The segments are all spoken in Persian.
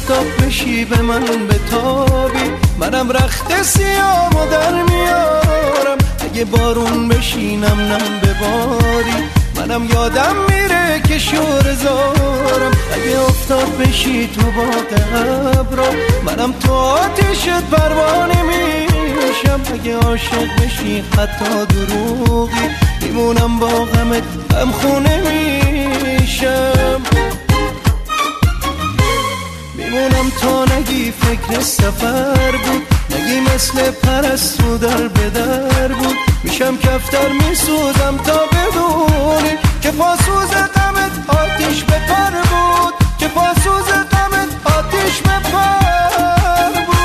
مهتاب بشی به من بتابی، منم رخت سیامو در میارم. اگه بارون بشی نم نم بباری، منم یادم میره که شور زارم. اگه افتاد بشی تو باغ ابرا، منم تو آتیشت پروانه میشم. اگه عاشق بشی حتی دروغی، میمونم با غمت غمخونه میشم. میمونم تا نگی فکر سفر بود، نگی مثل پرستو در به در بود. میشم کفتر میسوزم تا بدونی که پاسوز غمت آتیش به پر بود، که پاسوز غمت آتیش به پر بود.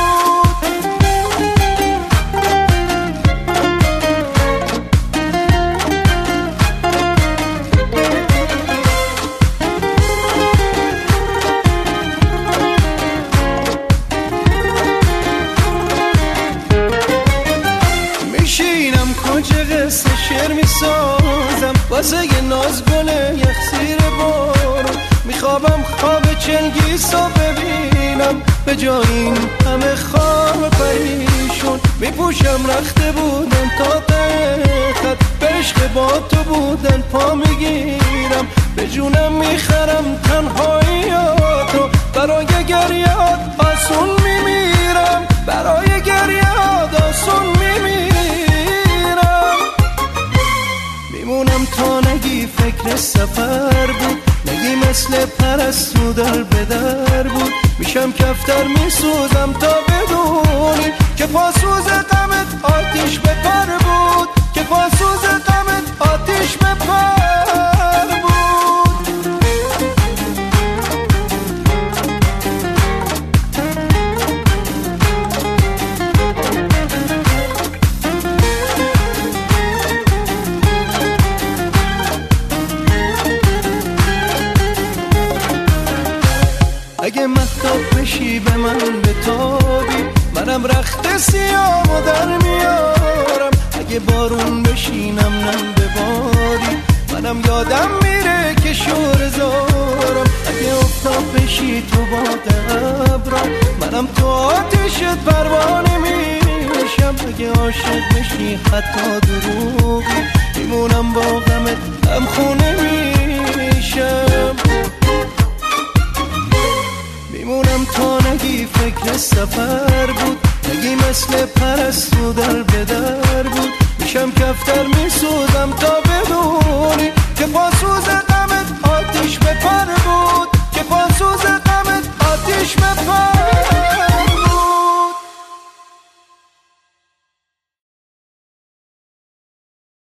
میشینم کجا قصه شعر میسازم، واسه یه ناز گله یخ زیر بارون. میخوابم خواب چنگیزو ببینم، به جای این همه خواب پریشون. میپوشم رخته بودن تا خط، به عشق با تو بودن پا میگیرم. به جونم میخرم تنهاییاتو، برای گریهات آسون میمیرم، برای گریهات آسون میمیرم. میمونم تا نگی فکر سفر بود، نگی مثل پرستو در به در بود. میشم کفتر میسوزم تا بدونی که پاسوز غمت آتیش به پر بود، که پاسوز غمت آتیش به پر بود. اگه مهتاب بشی به من بتابی، منم رخت سیامو در میارم. اگه بارون بشی نم نم بباری، منم یادم میره که شور زارم. اگه افتاد بشی تو باغ ابرا، منم تو آتیشت پروانه میشم. اگه عاشق بشی حتی دروغی، میمونم با غمت غمخونه میشم. میمونم تا نگی فکر سفر بود، نگی مثل پرستو در به در بود. میشم کفتر میسوزم تا بدونی که پاسوز